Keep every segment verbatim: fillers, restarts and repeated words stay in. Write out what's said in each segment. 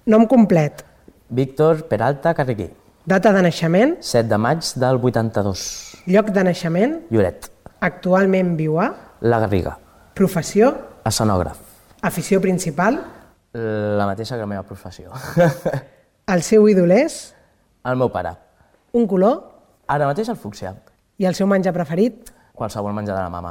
Nom complet. Víctor Peralta Carreguer. Data de naixement. set de maig del vuitanta-dos. Lloc de naixement. Lloret. Actualment viu a. La Garriga. Professió. Escenògraf. Afició principal. La mateixa que la meva professió. El seu ídol és. El meu pare. Un color. Ara mateix el fúcsia. I el seu menjar preferit? Qualsevol menjar de la mama.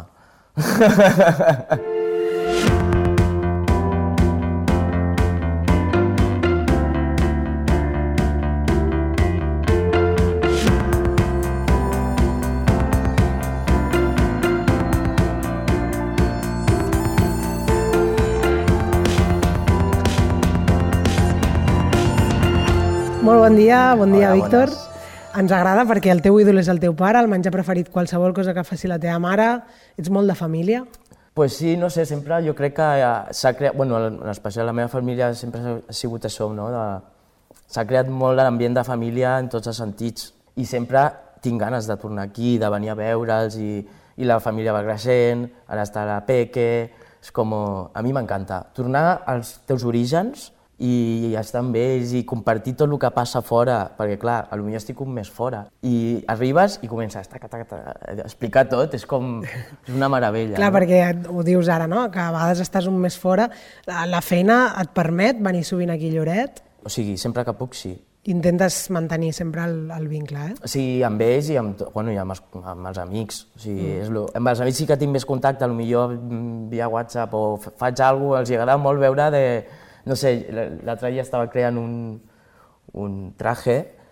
Molt bon dia, bon dia, Hola, Víctor. bones. Ens agrada perquè el teu ídol és el teu pare, el menjar preferit qualsevol cosa que faci la teva mare. Ets molt de família. Pues sí, no sé, sempre jo crec que s'ha creat, bueno, en especial la meva família sempre ha sigut això, no? S'ha creat molt l'ambient de família en tots els sentits i sempre tinc ganes de tornar aquí, de venir a veure'ls i, i la família va creixent, ara està la Peque, és com... A mi m'encanta tornar als teus orígens i estar amb ells i compartir tot el que passa fora, perquè clar, potser estic un mes fora i arribes i comences taca, taca, taca, a explicar tot, és com és una meravella. Clar, no? perquè ho dius ara, no? Que a vegades estàs un mes fora. La, la feina et permet venir sovint aquí a Lloret? O sigui, sempre que puc, sí. Intentes mantenir sempre el, el vincle, eh? O sigui, amb ells i amb, bueno, i amb, els, amb els amics. O sigui, mm. és lo, amb els amics sí que tinc més contacte, potser via WhatsApp o faig alguna cosa, els agrada molt veure de... No sé, l'altre dia estava creant un, un traje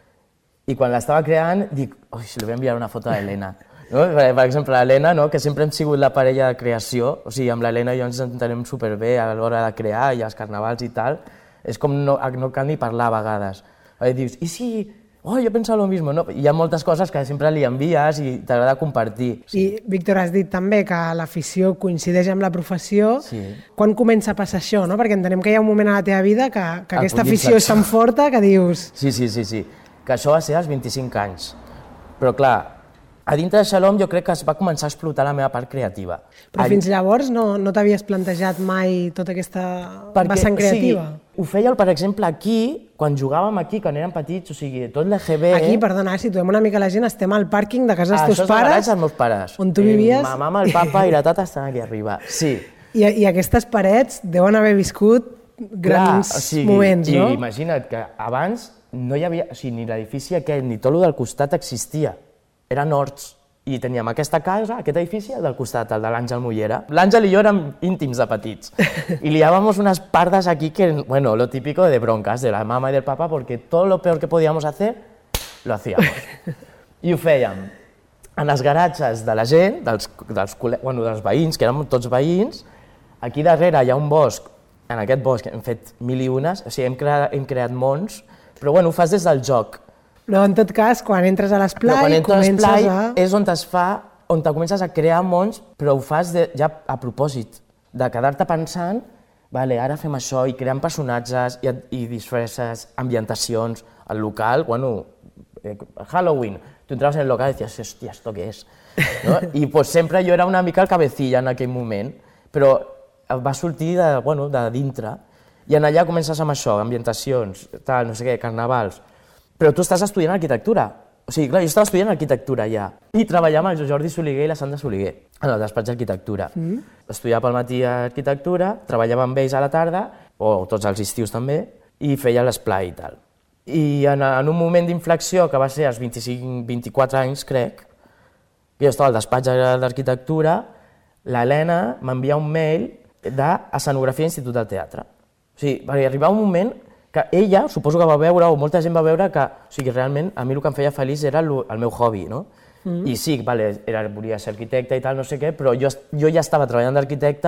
i quan l'estava creant dic, oi, si li vull enviar una foto a l'Helena. No? Per, per exemple, l'Helena, no? Que sempre hem sigut la parella de creació, o sigui, amb l'Helena i jo ens entenem superbé a l'hora de crear i als carnavals i tal, és com no, no cal ni parlar a vegades. I dius, i si... Oh, jo penso lo mismo, no? Hi ha moltes coses que sempre li envies i t'agrada compartir. I, Víctor, has dit també que l'afició coincideix amb la professió. Sí. Quan comença a passar això, no? Perquè entenem que hi ha un moment a la teva vida que, que aquesta afició és tan forta que dius... Sí, sí, sí, sí. Que això va ser als vint-i-cinc anys. Però clar, a dintre de Xalom jo crec que es va començar a explotar la meva part creativa. Però fins llavors no, no t'havies plantejat mai tota aquesta Perquè, vessant creativa? O sigui, ho feia, per exemple, aquí, quan jugàvem aquí, quan érem petits, o sigui, tot l'E G B... Aquí, perdona, situem una mica la gent, estem al pàrquing de casa dels ah, teus pares. pares. Això és el garatge dels meus pares. On tu vivies. Eh, ma mama, el papa i la tata estan aquí arriba, sí. I, I aquestes parets deuen haver viscut grans Clar, o sigui, moments, no? I imagina't que abans no hi havia, o sigui, ni l'edifici aquest ni tot el del costat existia. Eren horts. I teníem aquesta casa, aquest edifici, el del costat, el de l'Àngel Mollera. L'Àngel i jo érem íntims de petits. Y liábamos unas pardas aquí que, bueno, lo típico de broncas de la mama y del papa, porque todo lo peor que podíamos hacer, lo hacíamos. I ho fèiem en els garatges de la gent, dels, dels, bueno, dels veïns, que érem tots veïns. Aquí darrere hi ha un bosc, en aquest bosc hem fet mil i unes, o sigui, hem creat, hem creat mons, però bueno, ho fas des del joc. Però en tot cas, quan entres a l'esplai, quan entres comences a l'esplai a... és on es fa, on te comences a crear mons, però ho fas de, ja a propòsit, de quedar-te pensant, vale, ara fem això, i creant personatges, i, i disfresses, ambientacions, el local, bueno, eh, Halloween, tu entraves en el local i dius, hòstia, ¿esto qué és? No? I pues, sempre jo era una mica el cabecilla en aquell moment, però va sortir de, bueno, de dintre, i en allà comences amb això, ambientacions, tal, no sé què, carnavals. Però tu estàs estudiant arquitectura. O sigui, clar, jo estava estudiant arquitectura ja. I treballava amb el Jordi Soliguer i la Sandra Soliguer, en el despatx d'arquitectura. Mm. Estudiava pel matí arquitectura, treballava amb ells a la tarda, o tots els estius també, i feia l'esplai i tal. I en, en un moment d'inflexió, que va ser als vint-i-cinc vint-i-quatre anys, crec, que jo estava al despatx d'arquitectura, l'Helena m'envia un mail d'escenografia a l'Institut del Teatre. O sigui, perquè arribava un moment que ella, suposo que va veure, o molta gent va veure que, o sigui, realment a mi el que em feia feliç era el, el meu hobby, no? Mm. I sí, vale, era, volia ser arquitecte i tal, no sé què, però jo, jo ja estava treballant d'arquitecte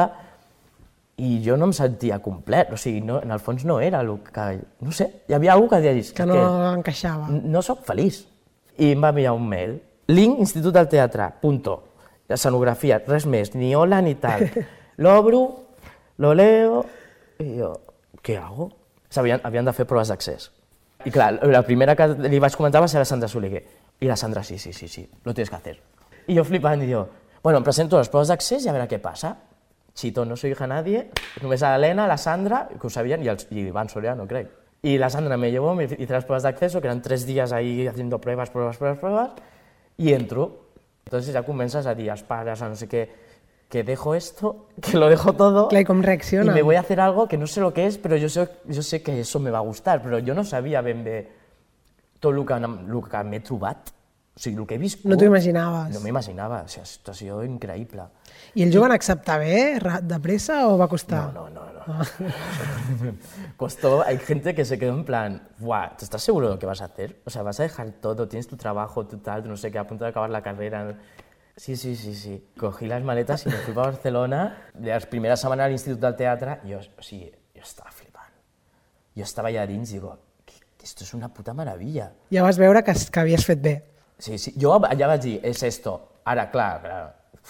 i jo no em sentia complet, o sigui, no, en el fons no era el que... No sé, hi havia alguna cosa que deies... Que no que encaixava. No sóc feliç. I em va enviar un mail, link Institut del Teatre, punto, escenografia, res més, ni hola ni tal. L'obro, lo leo, i jo, què hago? Havien, havien de fer proves d'accés. I clar, la primera que li vaig comentar va ser la Sandra Soliguer. I la Sandra, sí, sí, sí, sí, lo tienes que hacer. I jo flipant, i jo, bueno, em presento a les proves d'accés i a veure què passa. Chito, no soy hija nadie, només a l'Helena, la Sandra, que ho sabien, i, els, i Ivan Soriano, crec. Y la Sandra me llevó, me hice las pruebas de acceso, que eran tres días ahí haciendo pruebas, pruebas, pruebas, pruebas, y entro. Entonces ya comienzas a dir als pares, a no sé qué, que dejo esto, que lo dejo todo. Clar, com reacciona? Y me voy a hacer algo que no sé lo que es, pero yo sé, yo sé que eso me va a gustar, però jo no sabia ben bé tot el que, el que m'he trobat, o sigui, el que he viscut. No t'ho imaginaves? No m'imaginava, o sigui, una situació increïble. I ells ho van acceptar bé, de pressa, o va costar? No, no, no. no. Costó, hay gente que se quedó en plan, "Buah, ¿estás seguro de lo que vas a hacer? O sea, vas a dejar todo, tienes tu trabajo, tu tal, no sé qué, a punto de acabar la carrera." Sí, sí, sí, sí. Cogí las maletas y me fui para Barcelona. De las primeras semanas al Institut del Teatre, jo, o sigui, jo estava flipant. Jo estava allà dins i digo, esto es una puta maravilla. Ja vas veure que, que havies fet bé. Sí, sí, jo allà vaig dir, és esto. Ara, clar, clar.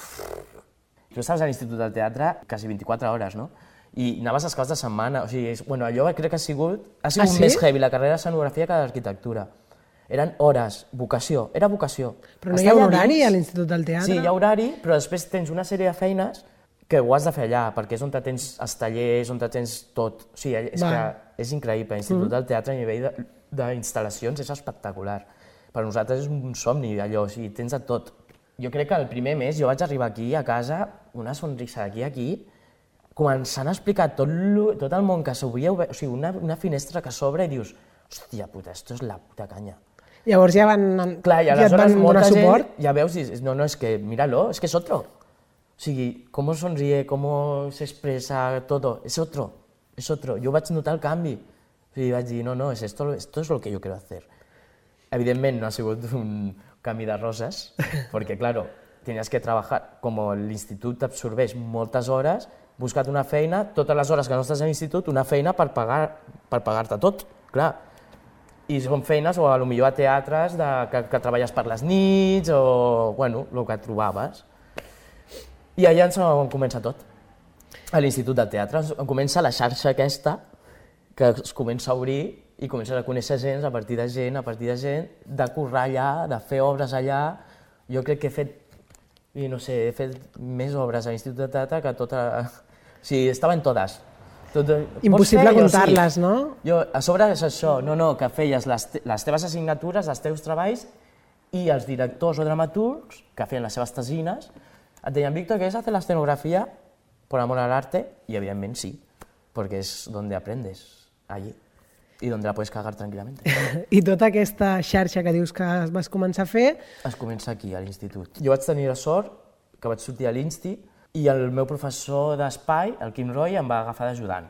Tu estaves a l'Institut del Teatre quasi vint-i-quatre hores, no? I anaves als caps de setmana, o sigui, és, bueno, allò crec que ha sigut, ha sigut ah, sí? més heavy la carrera d'escenografia que d'arquitectura. Eren hores, vocació, era vocació. Però no hi ha un horari a l'Institut del Teatre? Sí, hi ha horari, però després tens una sèrie de feines que ho has de fer allà, perquè és on te tens els tallers, on te tens tot. O sigui, és, que és increïble. L'Institut mm. del Teatre a nivell d'instal·lacions és espectacular. Per nosaltres és un somni, allò, o sigui, tens de tot. Jo crec que el primer mes jo vaig arribar aquí a casa, una sonrisa d'aquí a aquí, començant a explicar tot, lo, tot el món que s'obria, o sigui, una, una finestra que s'obre i dius, hòstia puta, esto és la puta canya. Llavors ja van, Clar, i ja et van donar suport? Gent, ja veus, i, no, no, és que, míralo, és que és otro. O sigui, com sonríe, com s'expressa, todo, és otro, és otro. Jo vaig notar el canvi. O sigui, vaig dir, no, no, es esto, esto es lo que yo quiero hacer. Evidentment no ha sigut un canvi de roses, perquè, claro, tenies que treballar, com l'institut t'absorbeix moltes hores, buscat una feina, totes les hores que no estàs a l'institut, una feina per pagar, per pagar-te tot, clar. I són feines, o potser a teatres, de, que, que treballes per les nits, o, bueno, el que trobaves. I allà ens comença tot. A l'Institut del Teatre comença la xarxa aquesta, que es comença a obrir, i comences a conèixer gent, a partir de gent, a partir de gent, de currar allà, de fer obres allà. Jo crec que he fet, i no sé, he fet més obres a l'Institut de Teatre que tota... O sigui, estaven totes. Tot... Impossible comptar-les, sí. No? Jo, a sobre és això, no, no, que feies les, te les teves assignatures, els teus treballs, i els directors o dramaturgs, que feien les seves tesines, et deien, Víctor, ¿quieres hacer la escenografía por amor al arte? Y evidentemente sí, porque es donde aprendes, allí. I on la pots cagar tranquil·lament. I tota aquesta xarxa que dius que vas començar a fer... Es comença aquí, a l'institut. Jo vaig tenir la sort que vaig sortir a l'Insti i el meu professor d'espai, el Quim Roy, em va agafar d'ajudant.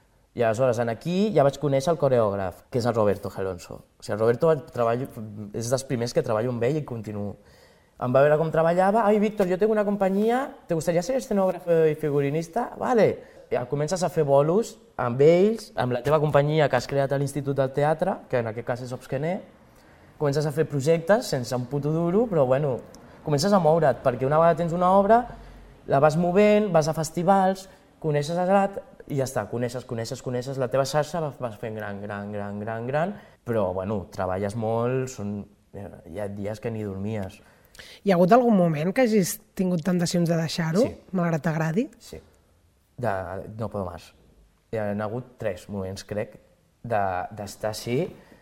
I aleshores, aquí ja vaig conèixer el coreògraf, que és el Roberto Gelonso. O sigui, el Roberto treballo, és dels primers que treballo amb ell i continuo. Em va veure com treballava. Ai, Víctor, yo tengo una compañía, ¿te gustaría ser escenógrafo y figurinista? Vale. I comences a fer bolos amb ells, amb la teva companyia que has creat a l'Institut del Teatre, que en aquest cas és Obsquener. Comences a fer projectes sense un puto duro, però bueno, comences a moure't, perquè una vegada tens una obra, la vas movent, vas a festivals, coneixes a l'art i ja està, coneixes, coneixes, coneixes, la teva xarxa vas fent gran, gran, gran, gran, gran, però bueno, treballes molt, són... hi ha dies que ni dormies. Hi ha hagut algun moment que hagis tingut tentacions de deixar-ho, sí. Malgrat t'agradi? Sí. De, no puedo más. Hi ha hagut tres moments, crec, d'estar de, així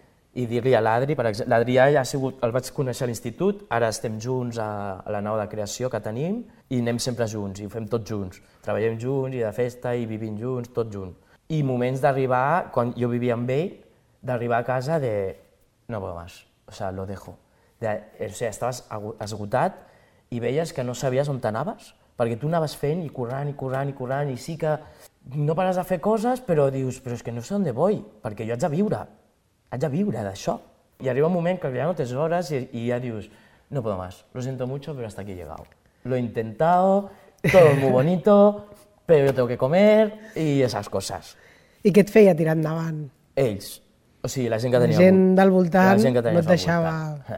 i dir-li a l'Adri, per exemple, l'Adrià ja ha sigut, el vaig conèixer a l'institut, ara estem junts a, a la nau de creació que tenim i anem sempre junts, i ho fem tots junts. Treballem junts i de festa i vivim junts, tot junts. I moments d'arribar, quan jo vivia amb ell, d'arribar a casa de no puedo más, o sea, lo dejo. De, o sea, estaves esgotat i veies que no sabies on t'anaves, perquè tu anaves fent i currant i currant i currant i sí que no pares de fer coses, però dius, però és que no sé on voy, perquè jo haig de viure, haig de viure d'això. I arriba un moment que ja no tens hores i, i ja dius, no puedo más, lo siento mucho, pero hasta aquí he llegado. Lo he intentado, todo muy bonito, pero yo tengo que comer y esas cosas. I què et feia tirar endavant? Ells, o sigui, la gent que tenia... La gent del voltant no et deixava...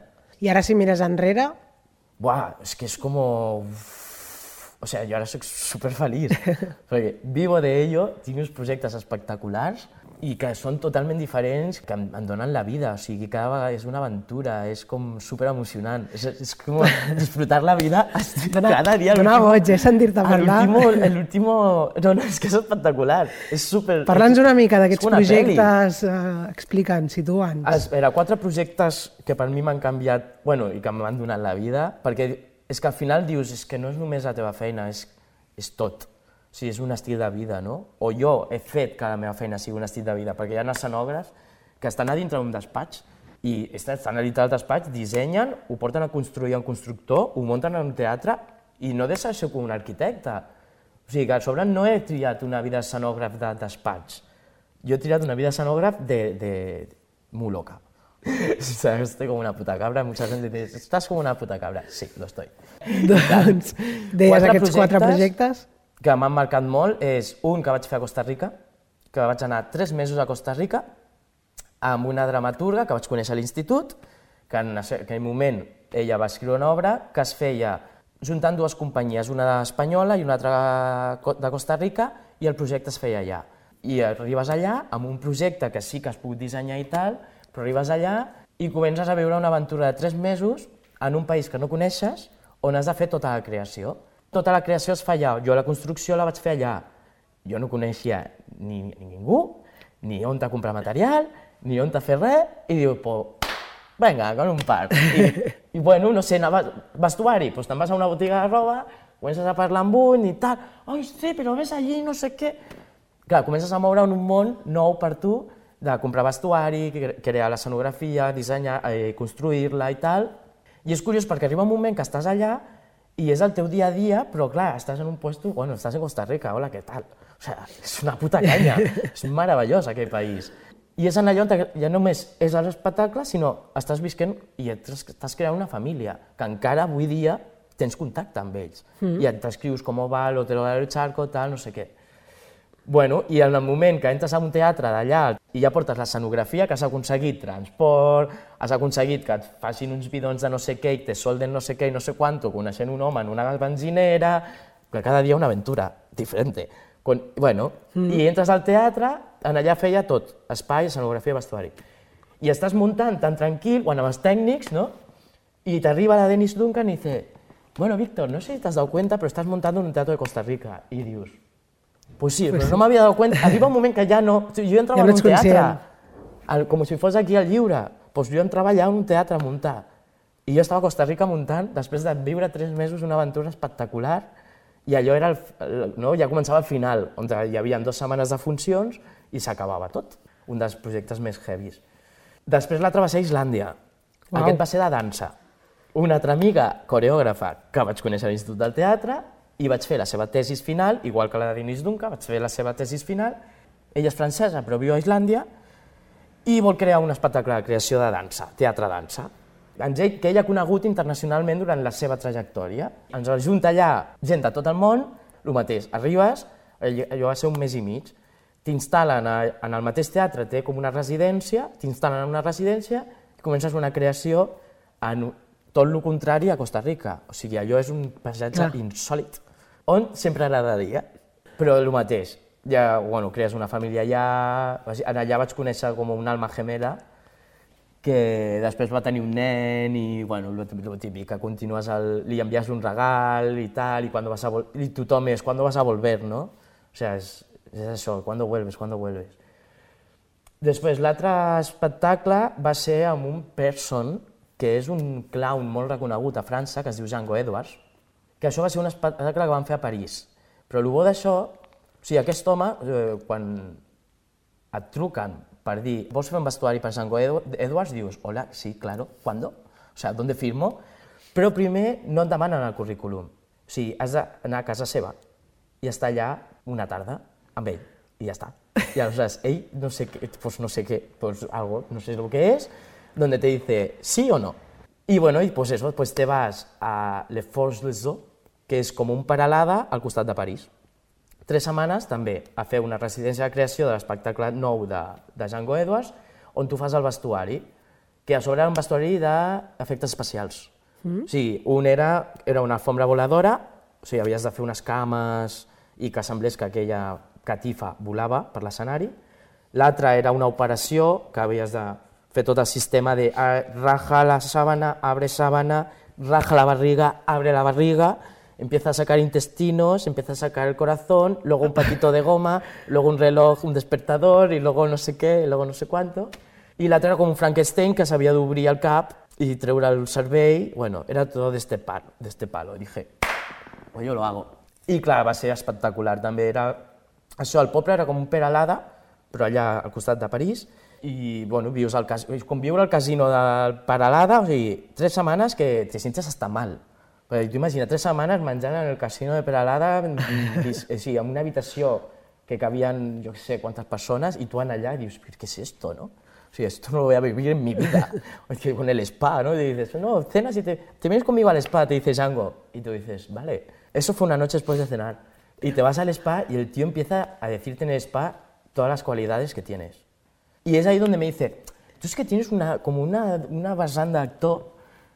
I ara si mires enrere... Buah, és que és com... O sigui, jo ara soc superfeliç, perquè vivo de ello, tinc uns projectes espectaculars, i que són totalment diferents, que em, em donen la vida, o sigui, cada vegada és una aventura, és com superemocionant, és, és com disfrutar la vida dona, cada dia. Dona boig, eh, sentir-te parlar. L'último... No, no, és que és espectacular, és super... Parla'ns una mica d'aquests projectes, eh, explica'ns, situa'ns. A veure, quatre projectes que per mi m'han canviat, bueno, i que m'han donat la vida, perquè és que al final dius, és que no és només la teva feina, és, és tot. O sigui, és un estil de vida, no? O jo he fet que la meva feina sigui un estil de vida, perquè hi ha escenògrafs que estan a dintre d'un despatx i estan a dintre del despatx, dissenyen, ho porten a construir un constructor, ho munten en un teatre i no deixa això com un arquitecte. O sigui, que a sobre no he triat una vida escenògraf de despatx, jo he triat una vida escenògraf de, de... muy loca. Estoy como una puta cabra, mucha gente dice, ¿estás como una puta cabra? Sí, lo estoy. Doncs, deies aquests quatre projectes? Que m'han marcat molt és un que vaig fer a Costa Rica, que vaig anar tres mesos a Costa Rica amb una dramaturga que vaig conèixer a l'institut, que en aquell moment ella va escriure una obra que es feia juntant dues companyies, una espanyola i una altra de Costa Rica, i el projecte es feia allà. I arribes allà amb un projecte que sí que es pot dissenyar i tal, però arribes allà i comences a viure una aventura de tres mesos en un país que no coneixes, on has de fer tota la creació. Tota la creació es fa allà, jo la construcció la vaig fer allà. Jo no coneixia ni, ni ningú, ni on t'ha comprar material, ni on t'ha fer res, i diu, pues, venga, con un par. I, i bueno, no sé, anava, vestuari, pues te'n vas a una botiga de roba, comences a parlar amb un i tal, ai, sí, però ves allí, no sé què. Clar, comences a moure en un món nou per tu, de comprar vestuari, crear l'escenografia, dissenyar, eh, construir-la i tal. I és curiós perquè arriba un moment que estàs allà i és el teu dia a dia, però clar, estàs en un puesto, bueno, estàs en Costa Rica, hola, què tal? O sigui, és una puta canya, és meravellós aquell país. I és en allò on ja només és l'espectacle, sinó estàs visquent i estàs creant una família, que encara avui dia tens contacte amb ells. Mm. I et t'escrius com va l'Hotel del Charco, tal, no sé què. Bueno, i en el moment que entres a un teatre d'allà i ja portes l'escenografia, que has aconseguit transport, has aconseguit que et facin uns bidons de no sé què i te solden no sé què i no sé quanto, coneixent un home en una benzinera, que cada dia una aventura diferent. Con, bueno, mm. I entres al teatre, en allà feia tot, espai, escenografia, vestuari. I estàs muntant tan tranquil, quan amb els tècnics, no? I t'arriba la Dennis Duncan i dice, bueno, Víctor, no sé si t'has dado cuenta, però estàs muntant un teatre de Costa Rica. I dius, pues sí, però no m'havia dado cuenta. Arriba un moment que ja no... Jo entrava ja no en un teatre, al, com si fos aquí al Lliure. Pues jo entrava allà en un teatre a muntar. I jo estava a Costa Rica muntant, després de viure tres mesos una aventura espectacular, i allò era el, el, no? Ja començava el final, on hi havia dues setmanes de funcions i s'acabava tot. Un dels projectes més heavies. Després l'altre va ser Islàndia. Wow. Aquest va ser de dansa. Una altra amiga coreògrafa que vaig conèixer a l'Institut del Teatre, i vaig fer la seva tesis final, igual que la de Dennis Duncan, vaig fer la seva tesis final. Ella és francesa, però viu a Islàndia, i vol crear un espectacle de creació de dansa, teatre-dansa, que ella ha conegut internacionalment durant la seva trajectòria. Ens ajunta allà gent de tot el món, el mateix, arribes, allò va ser un mes i mig, t'instal·len en el mateix teatre, té com una residència, t'instal·len en una residència i comences una creació en tot el contrari a Costa Rica. O sigui, allò és un paisatge insòlit, on sempre agradaria, però el mateix. Ja, bueno, crees una família allà, allà vaig conèixer com una alma gemela, que després va tenir un nen i, bueno, lo típic, que continues, el, li envies un regal i tal, i, vas a i tothom és, ¿cuándo vas a volver, no? O sea, és, és això, ¿cuándo vuelves, cuándo vuelves? Després, l'altre espectacle va ser amb un person, que és un clown molt reconegut a França, que es diu Django Edwards, que això va ser un espectacle que van fer a París. Però el bo d'això, o sigui, aquest home, eh, quan et truquen per dir, vols fer un vestuari per Django Edwards, dius, hola, sí, claro, ¿cuándo? O sea, ¿dónde firmo? Però primer no et demanen el currículum. O sigui, has d'anar a casa seva i estar allà una tarda amb ell, i ja està. I aleshores, ell, no sé què, pues no sé què, pues algo, no sé el que és, donde te dice sí o no. Y bueno, y pues eso, pues te vas a Le Forges-les-Eaux, que és com un paralada al costat de París. Tres setmanes també a fer una residència de creació de l'espectacle nou de, de Django Edwards, on tu fas el vestuari, que a sobre era un vestuari d'efectes especials. Mm. O sigui, un era, era una alfombra voladora, o sigui, havies de fer unes cames i que semblés que aquella catifa volava per l'escenari. L'altra era una operació que havies de fer tot el sistema de raja la sábana, abre sábana, raja la barriga, abre la barriga, empieza a sacar intestinos, empieza a sacar el corazón, luego un patito de goma, luego un reloj, un despertador, y luego no sé què, y luego no sé cuánto. I l'altre era com un Frankenstein que s'havia d'obrir el cap i treure el cervell, bueno, era tot d'este palo, d'este palo. I dije, pues yo lo hago. I clar, va ser espectacular, també era... Això, el poble era com un Peralada, però allà al costat de París, i bueno, vius al cas... com viure al casino del Peralada, o sigui, tres setmanes que te sientes hasta mal. Perquè tu imagina, tres setmanes menjant en el casino de Peralada, sí, en una habitació que cabien, jo sé quantes persones, i tu en allà i dius, ¿qué es esto, no? O sea, esto no lo voy a vivir en mi vida. Con el spa, ¿no? Y dices, no, cenas y te, te vienes conmigo al spa, te dice Django. Y tú dices, vale. Eso fue una noche después de cenar. Y te vas al spa y el tío empieza a decirte en el spa todas las cualidades que tienes. Y es ahí donde me dice, tú es que tienes una, como una, una basán de actor.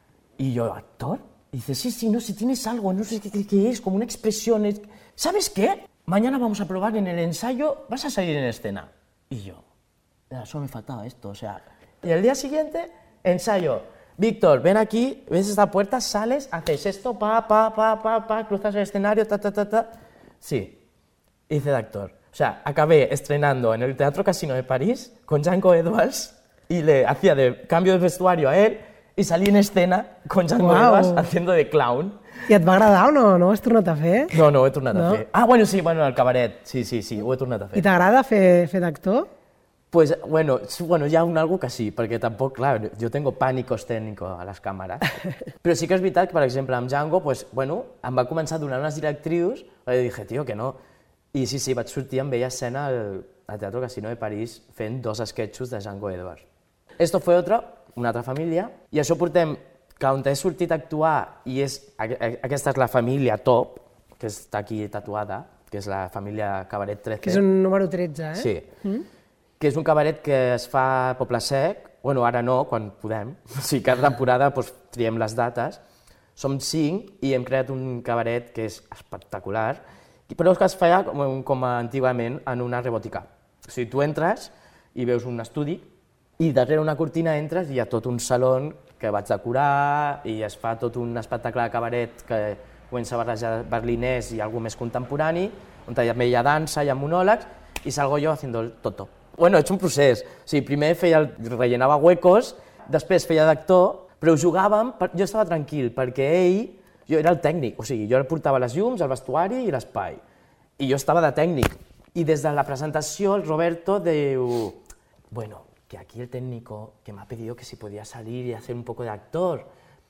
Y yo, ¿actor? Y dice, sí, sí, no sé, tienes algo, no sé qué, qué es, como una expresión. Es... ¿Sabes qué? Mañana vamos a probar en el ensayo, vas a salir en escena. Y yo, eso me faltaba esto, o sea... Y el día siguiente, ensayo. Víctor, ven aquí, ves esta puerta, sales, haces esto, pa, pa, pa, pa, pa, cruzas el escenario, ta, ta, ta, ta. Sí, hice de actor. O sea, acabé estrenando en el Teatro Casino de París con Django Edwards y le hacía de cambio de vestuario a él y salí en escena con Django wow. Edwards haciendo de clown. I et va agradar o no? No ho has tornat a fer? No, no ho he tornat no? a fer. Ah, bueno, sí, bueno, el cabaret, sí, sí, sí, ho he tornat a fer. I t'agrada fer, fer d'actor? Pues, bueno, bueno, hi ha un algo que sí, perquè tampoc, clar, jo tengo pánico escénico a les càmeres. Però sí que és veritat que, per exemple, amb Django, pues, bueno, em va començar a donar unes directrius, i dije, tio, que no. I sí, sí, vaig sortir amb ella escena al, al Teatro Casino de París fent dos sketchos de Django Edwards. Esto fue otro, una altra família, i això portem que on he sortit a actuar, i és, aquesta és la família top, que està aquí tatuada, que és la família Cabaret tretze. Que és un número tretze, eh? Sí. Mm? Que és un cabaret que es fa a Poble Sec, bueno, ara no, quan podem, o sigui, cada temporada doncs, triem les dates, som cinc i hem creat un cabaret que és espectacular, però que es feia com, com antigament en una rebòtica. O sigui, tu entres i veus un estudi i darrere una cortina entres i hi ha tot un saló que vaig decorar i es fa tot un espectacle de cabaret que comença a barrejar berlinès i alguna més contemporani, on també hi ha dansa, hi ha monòlegs, i salgo jo haciendo el toto. Bueno, he hecho un procés. O sigui, primer feia el, rellenava huecos, després feia d'actor, però ho jugàvem, jo estava tranquil, perquè ell, jo era el tècnic, o sigui, jo portava les llums, el vestuari i l'espai, i jo estava de tècnic. I des de la presentació el Roberto diu, bueno, que aquí el técnico que me ha pedido que si podía salir y hacer un poco de actor,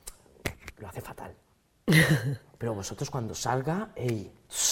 lo hace fatal. Pero vosotros cuando salga, ey,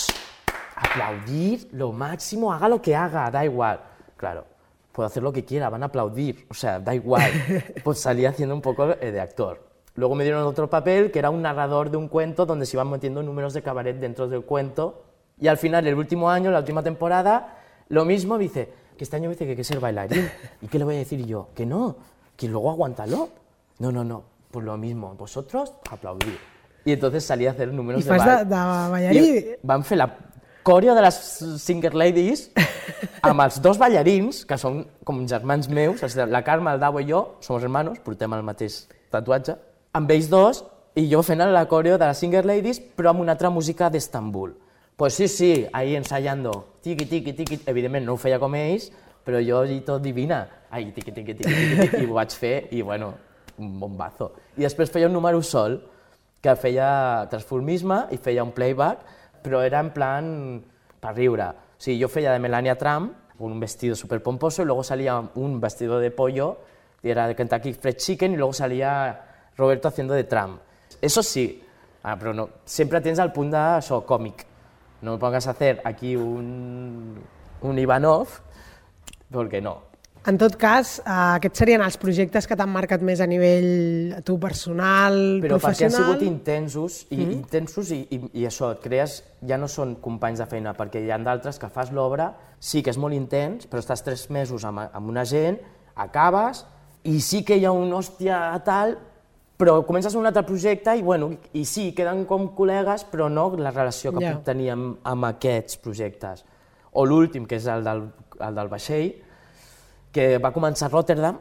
aplaudir lo máximo, haga lo que haga, da igual. Claro, puedo hacer lo que quiera, van a aplaudir, o sea, da igual. Pues salí haciendo un poco de actor. Luego me dieron otro papel, que era un narrador de un cuento, donde se iban metiendo números de cabaret dentro del cuento. Y al final, el último año, la última temporada, lo mismo, me dice, que este año me dice que hay que ser bailarín. ¿Y qué le voy a decir yo? Que no, que luego aguántalo. No, no, no, pues lo mismo, vosotros aplaudir. Y entonces salí a hacer números de baile. I fas de, de ballarí? I van fer la coreo de les Singer Ladies amb els dos ballarins, que són com germans meus, o sigui, la Carme, el Davo i jo, som hermanos, portem el mateix tatuatge, amb ells dos, i jo fent la coreo de les Singer Ladies, però amb una altra música d'Estambul. Pues sí, sí, ahí ensayando, tiqui, tiqui, tiqui, evidentment no ho feia com ells, però jo i tot divina, ahí, tiqui, tiqui, tiqui, tiqui, i ho vaig fer, i bueno, un bombazo. I després feia un número sol, que feia transformisme i feia un playback, però era en plan per riure. O sigui, jo feia de Melania Trump, un vestido súper pomposo, y luego salía un vestido de pollo, y era de Kentucky Fried Chicken, y luego salía Roberto haciendo de Trump. Eso sí, ah, però no, sempre tens el punt d'això, còmic. No me pongas a hacer aquí un, un Ivanov, perquè no. En tot cas, aquests serien els projectes que t'han marcat més a nivell tu personal, però professional? Però perquè han sigut intensos, i, mm-hmm. intensos i, i, i això, et crees, ja no són companys de feina, perquè hi ha d'altres que fas l'obra, sí que és molt intens, però estàs tres mesos amb, amb una gent, acabes, i sí que hi ha un hòstia tal, però comences un altre projecte i, bueno, i sí, queden com col·legues, però no la relació que yeah. puc tenir amb, amb aquests projectes. O l'últim, que és el del, el del vaixell, que va començar a Rotterdam,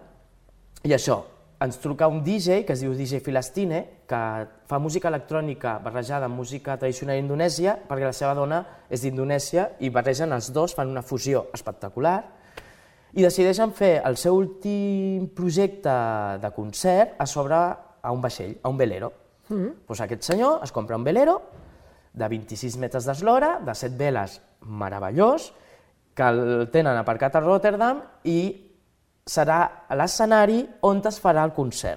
i això, ens truca un D J que es diu D J Filastine, que fa música electrònica barrejada amb música tradicional indonèsia, perquè la seva dona és d'Indonèsia i barregen els dos, fan una fusió espectacular, i decideixen fer el seu últim projecte de concert a sobre a un vaixell, a un velero. Mm. Pues aquest senyor es compra un velero de vint-i-sis metres d'eslora, de set veles, meravellós, que el tenen aparcat a Rotterdam i serà a l'escenari on es farà el concert.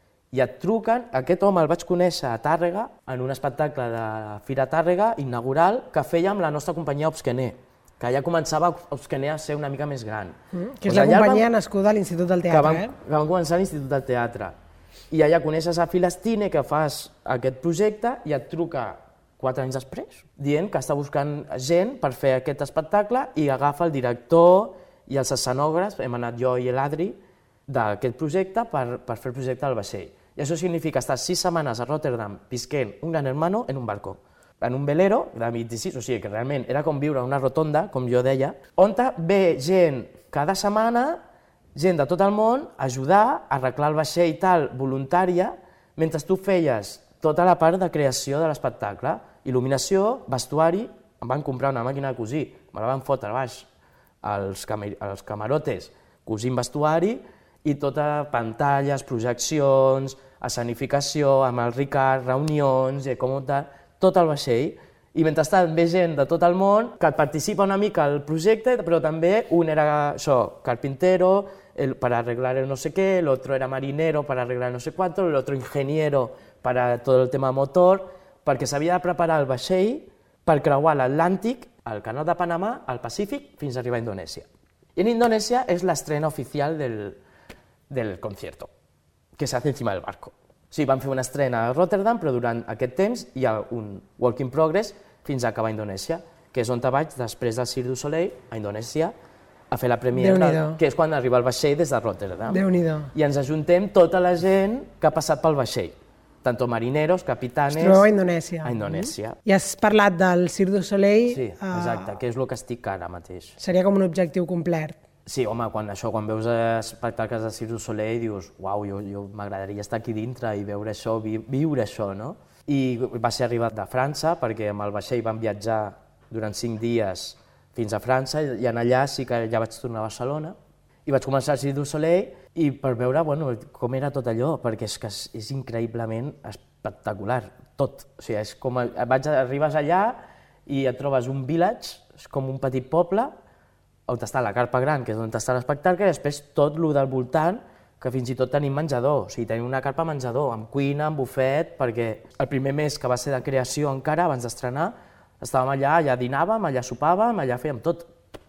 I et truquen, aquest home el vaig conèixer a Tàrrega, en un espectacle de Fira Tàrrega inaugural que feia amb la nostra companyia Obsquener, que ja començava Obsquener a ser una mica més gran. Mm, que és la companyia nascuda a l'Institut del Teatre, vam, eh? Que vam començar a l'Institut del Teatre. I allà coneixes a Filastine, que fas aquest projecte, i et truca quatre anys després, dient que està buscant gent per fer aquest espectacle i agafa el director i els escenògrafs, hem anat jo i l'Adri, d'aquest projecte per, per fer el projecte del vaixell. I això significa estar sis setmanes a Rotterdam visquent un gran hermano en un barco, en un velero de vint-i-sis, o sigui que realment era com viure una rotonda, com jo deia, on ve gent cada setmana, gent de tot el món, a ajudar a arreglar el vaixell i tal, voluntària, mentre tu feies tota la part de creació de l'espectacle, il·luminació, vestuari, em van comprar una màquina de cosir, me la van fotre baix als, camer als camarotes, cosint vestuari, i tota pantalles, projeccions, escenificació, amb el Ricard, reunions, i com tal, tot el vaixell, i mentrestant ve gent de tot el món que participa una mica al projecte, però també un era això, carpintero, el, para arreglar el no sé qué, el otro era marinero para arreglar no sé cuánto, el otro ingeniero para todo el tema motor, perquè s'havia de preparar el vaixell per creuar l'Atlàntic, el canal de Panamà, al Pacífic, fins a arribar a Indonèsia. I en Indonèsia és l'estrena oficial del, del concierto, que se hace encima del barco. Sí, van fer una estrena a Rotterdam, però durant aquest temps hi ha un work in progress fins a acabar a Indonèsia, que és on te vaig després del Cirque du Soleil, a Indonèsia, a fer la premiere, que és quan arriba el vaixell des de Rotterdam. Déu-n'hi-do. I ens ajuntem tota la gent que ha passat pel vaixell, tanto marineros, capitanes... Es trobeu a Indonèsia. A Indonèsia. I has parlat del Cirque du Soleil... Sí, exacte, que és el que estic ara mateix. Seria com un objectiu complet. Sí, home, quan, això, quan veus espectacles de Cirque du Soleil dius uau, jo, jo m'agradaria estar aquí dintre i veure això, vi, viure això, no? I va ser arribat de França, perquè amb el vaixell vam viatjar durant cinc dies fins a França, i en allà sí que ja vaig tornar a Barcelona, i vaig començar el Cirque du Soleil, i per veure bueno, com era tot allò, perquè és que és, és increïblement espectacular, tot. O sigui, és com, vaig, arribes allà i et trobes un village, és com un petit poble, on està la carpa gran, que és on està l'espectacle, i després tot el del voltant, que fins i tot tenim menjador, o sigui, tenim una carpa menjador, amb cuina, amb bufet, perquè el primer mes que va ser de creació encara, abans d'estrenar, estàvem allà, allà dinàvem, allà sopàvem, allà fèiem tot.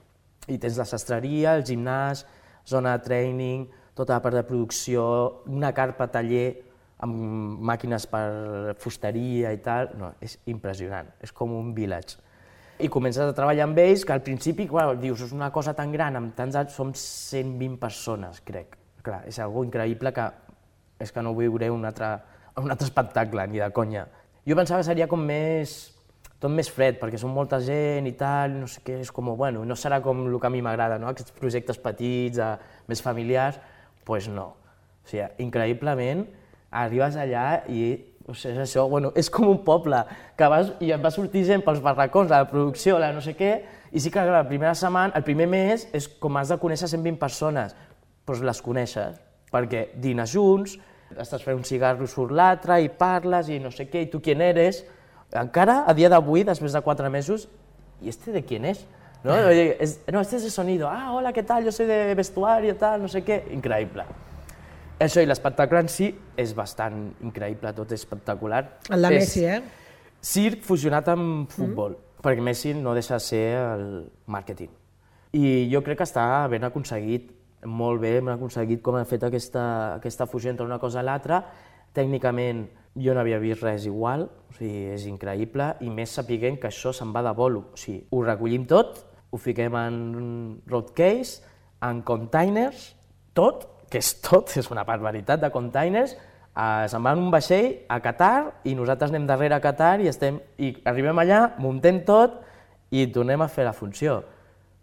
I tens la sastreria, el gimnàs, zona de training, tota la part de producció, una carpa taller amb màquines per fusteria i tal, no, és impressionant, és com un village. I comences a treballar amb ells, que al principi, clar, dius, és una cosa tan gran, amb tants anys, som cent vint persones, crec. Clar, és algo increïble que és que no viuré un altre, un altre espectacle, ni de conya. Jo pensava que seria com més, tot més fred, perquè som molta gent i tal, no sé què, és com, bueno, no serà com el que a mi m'agrada, no? Aquests projectes petits, eh, més familiars, doncs pues no. O sigui, increïblement, arribes allà i o sigui, és això, bueno, és com un poble, que vas, i et va sortir gent pels barracons, la producció, la no sé què, i sí que la primera setmana, el primer mes, és com has de conèixer cent vint persones, doncs les coneixes, perquè dines junts, estàs fent un cigarro, surt l'altre, i parles, i no sé què, i tu qui eres. Encara, a dia d'avui, després de quatre mesos, ¿y este de quién es? ¿No? Es, no, este es de sonido. Ah, hola, ¿qué tal? Yo soy de vestuario, tal, no sé què. Increïble. Això i l'espectacle en si és bastant increïble, tot és espectacular. El de Messi, eh? Circ fusionat amb futbol, mm. perquè Messi no deixa de ser el màrqueting. I jo crec que està ben aconseguit, molt bé, ben aconseguit com ha fet aquesta, aquesta fusió entre una cosa i l'altra. Tècnicament jo no havia vist res igual, o sigui, és increïble, i més sapiguent que això se'n va de bolo. O sigui, ho recollim tot, ho fiquem en roadcase, en containers, tot, que és tot, és una barbaritat de containers, eh, se'n va en un vaixell a Qatar i nosaltres anem darrere a Qatar i, estem, i arribem allà, muntem tot i tornem a fer la funció.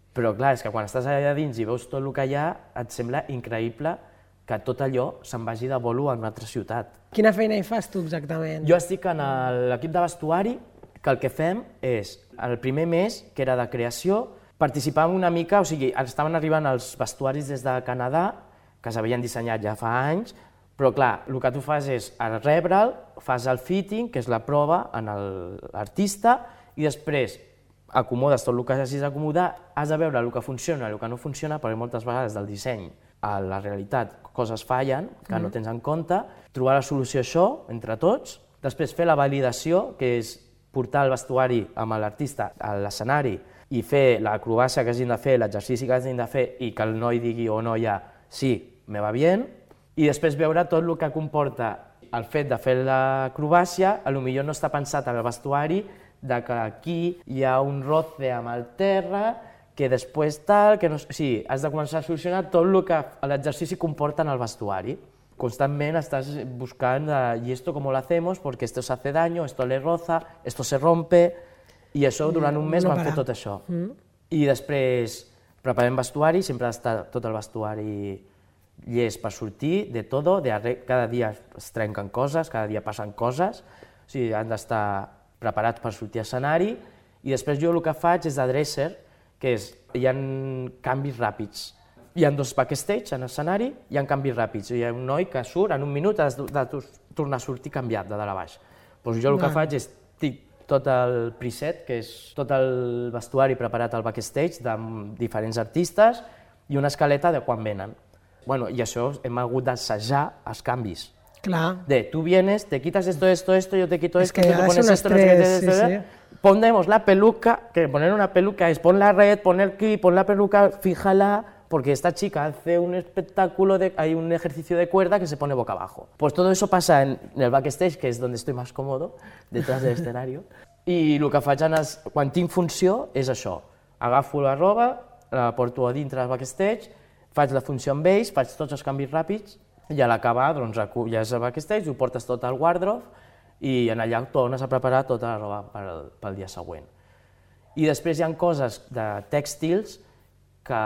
Però clar, és que quan estàs allà dins i veus tot el que hi ha, et sembla increïble que tot allò se'n vagi de bolo a una altra ciutat. Quina feina hi fas tu exactament? Jo estic en l'equip de vestuari, que el que fem és, el primer mes, que era de creació, participàvem una mica, o sigui, estaven arribant els vestuaris des de Canadà, que s'havien dissenyat ja fa anys, però clar, el que tu fas és rebre'l, fas el fitting, que és la prova en l'artista, i després acomodes tot el que hagis d'acomodar, has de veure el que funciona i el que no funciona, perquè moltes vegades del disseny a la realitat coses fallen, que no tens en compte, trobar la solució a això entre tots, després fer la validació, que és portar el vestuari amb l'artista a l'escenari i fer l'acrobàcia que hagin de fer, l'exercici que hagin de fer i que el noi digui o noia sí, me va bien, i després veure tot el que comporta el fet de fer l'acrobàcia, potser no està pensat en el vestuari de que aquí hi ha un roce amb el terra, que després tal, que no... O sigui, has de començar a solucionar tot el que l'exercici comporta en el vestuari. Constantment estàs buscant, i esto cómo lo hacemos, porque esto se hace daño, esto le roza, esto se rompe, i això durant un mes van fer tot això. I després preparem vestuari, sempre ha d'estar tot el vestuari llest per sortir, de tot, cada dia es trenquen coses, cada dia passen coses, o sigui, han d'estar preparats per sortir a escenari, i després jo el que faig és de dresser, que és, hi ha canvis ràpids. Hi ha dos backstage en escenari, hi ha canvis ràpids. Hi ha un noi que surt, en un minut has de tornar a sortir canviat de dalt a baix. Doncs jo el que faig és tinc tot el preset, que és tot el vestuari preparat al backstage de diferents artistes i una escaleta de quan venen. Bueno, i això hem hagut d'assajar els canvis. Clar. De, tú vienes, te quitas esto, esto, esto, yo te quito esto, es que tú te pones esto, no sé qué, esto, sí, sí. Ponemos la peluca, que poner una peluca es pon la red, poner aquí, pon la peluca, fíjala, porque esta chica hace un espectáculo, de, hay un ejercicio de cuerda que se pone boca abajo. Pues todo eso pasa en, en el backstage, que es donde estoy más cómodo, detrás del escenario, i el que faig en els, quan tinc funció és això, agafo la roba, la porto a dintre del backstage, faig la funció amb ells, faig tots els canvis ràpids, i a l'acabar doncs, reculles el backstage, ho portes tot al wardrobe i en allà tornes a preparar tota la roba pel, pel dia següent. I després hi ha coses de tèxtils que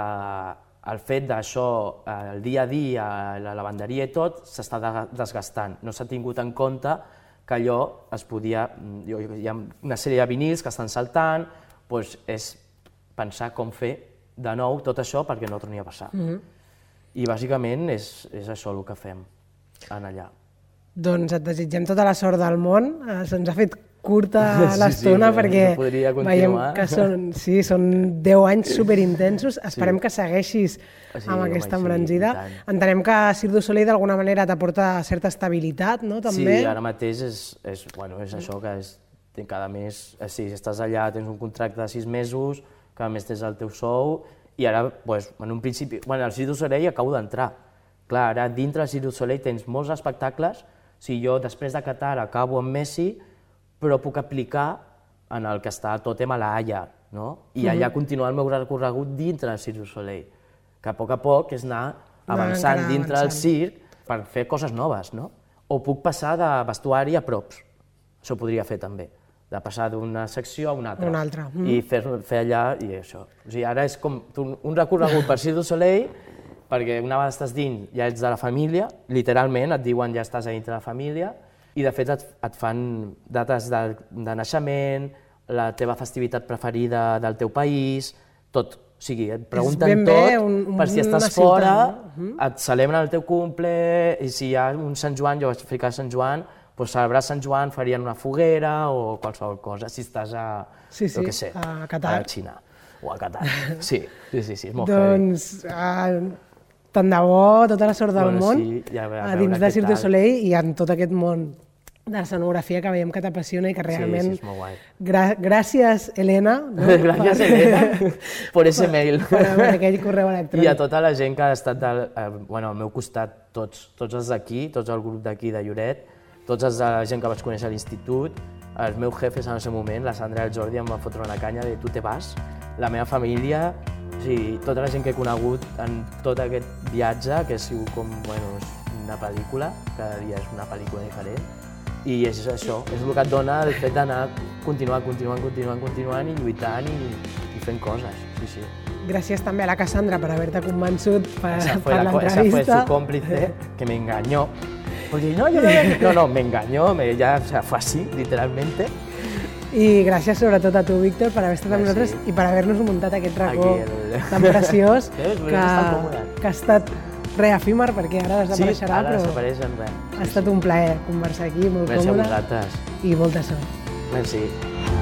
el fet d'això, el dia a dia, la lavanderia i tot, s'està desgastant. No s'ha tingut en compte que allò es podia... Hi ha una sèrie de vinils que estan saltant, doncs és pensar com fer de nou tot això perquè no torni a passar. Mm-hmm. I bàsicament és, és això el que fem en allà. Doncs et desitgem tota la sort del món. Se'ns ha fet curta l'estona sí, sí, perquè no veiem que són, sí, són deu anys superintensos. Esperem sí. que segueixis sí, amb aquesta home, embranzida. Sí, entenem que Cirque du Soleil d'alguna manera t'aporta certa estabilitat, no? També? Sí, ara mateix és, és, bueno, és això que és, cada mes, si estàs allà tens un contracte de sis mesos, cada mes tens el teu sou, i ara, pues, en un principi, bueno, al Cirque du Soleil acabo d'entrar. Clar, ara dintre del Cirque du Soleil tens molts espectacles, si jo després de Qatar acabo amb Messi, però puc aplicar en el que està Tòtem a la Haia, no? I allà uh-huh. continuar el meu recorregut dintre del Cirque du Soleil, que a poc a poc és anar avançant no, dintre del circ per fer coses noves, no? O puc passar de vestuari a props, això podria fer també, de passar d'una secció a una altra, una altra. Mm. i fer, fer allà i això. O sigui, ara és com un recorregut per Cirque du Soleil, perquè una vegada estàs dins ja ets de la família, literalment et diuen ja estàs a dintre de la família, i de fet et, et fan dates de, de naixement, la teva festivitat preferida del teu país, tot. O sigui, et pregunten tot, bé, un, un, per si estàs fora, ciutat, no? et celebren el teu cumple, i si hi ha un Sant Joan, jo vaig ficar Sant Joan, pues celebrar Sant Joan farien una foguera o qualsevol cosa, si estàs a, sí, sí, jo què sé, a Qatar. A Xina o a Qatar. Sí, sí, sí, sí és molt doncs, heavy. Uh, tant de bo, tota la sort del bueno, món, sí, ja a dins de Cirque du Soleil i en tot aquest món de l'escenografia que veiem que t'apassiona i que realment... Sí, sí, és molt guai. Gra Gràcies, Elena. No? Gràcies, per... Elena, per ese mail. Per, per aquell correu electrònic. I a tota la gent que ha estat del, eh, bueno, al meu costat, tots, tots els d'aquí, tots el grup d'aquí de Lloret, tots els de la gent que vaig conèixer a l'institut, els meus jefes en el seu moment, la Sandra i el Jordi em van fotre una canya de tu te vas, la meva família, o sigui, tota la gent que he conegut en tot aquest viatge, que ha sigut com, bueno, una pel·lícula, cada dia és una pel·lícula diferent, i és això, és el que et dona el fet d'anar continuant, continuant, continuant, continuant i lluitant i, i fent coses, sí, sí. gràcies també a la Cassandra per haver-te convençut per, esa per l'entrevista. Esa fue su cómplice, que me engañó. Porque no, yo no, no, no, me engañó, me, ya, o sea, fue así, literalmente. I gràcies sobretot a tu, Víctor, per haver estat amb nosaltres i per haver-nos muntat aquest racó el... tan preciós que, que ha estat reefímer perquè ara desapareixerà, sí, ara però desapareix en res. Ha estat un plaer conversar aquí, molt Merci còmode. A vosaltres. I molta sort. Merci.